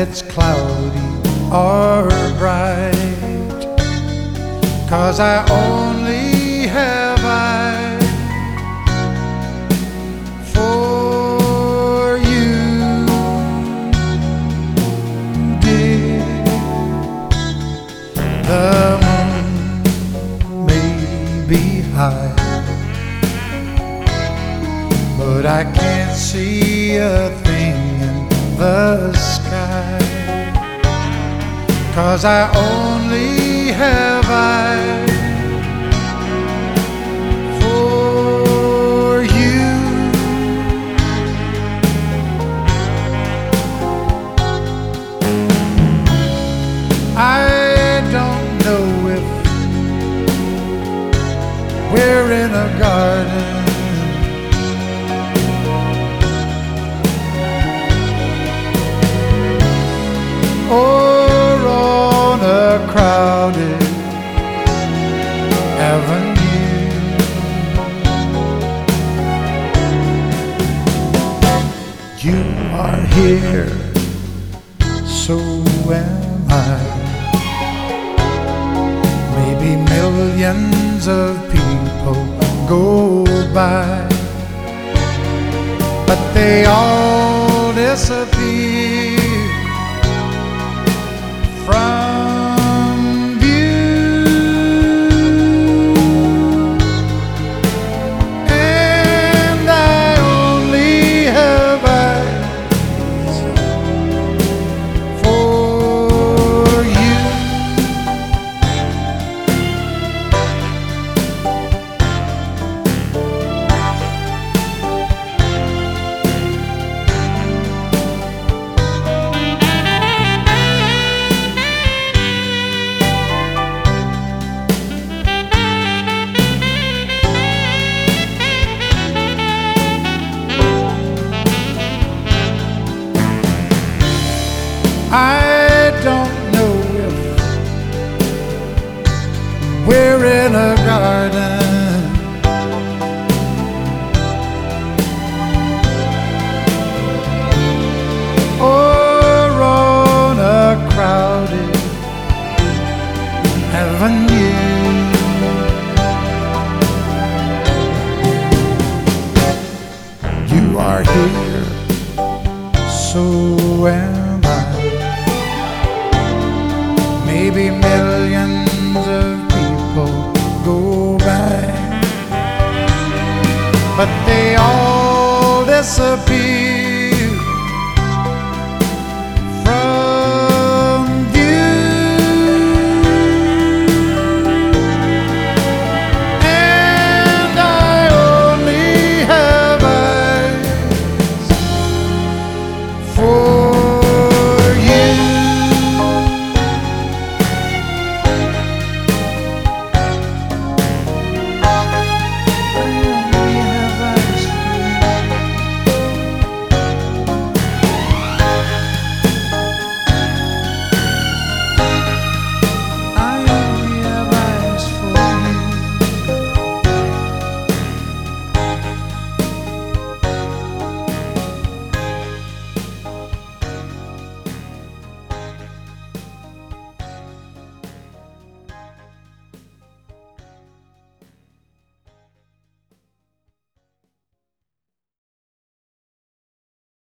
it's cloudy or bright, 'cause I only have eyes for you, dear. The moon may be high, but I can't see a thing in the sky, 'cause I only have eyes for you. I don't know if we're in a garden or on a crowded avenue. You are here, so am I. Maybe millions of people go by, but they all disappear from view, and I only have eyes for you. I don't know if we're in a garden or on a crowded avenue. You are here, so am I. Maybe millions of people go by, but they all disappear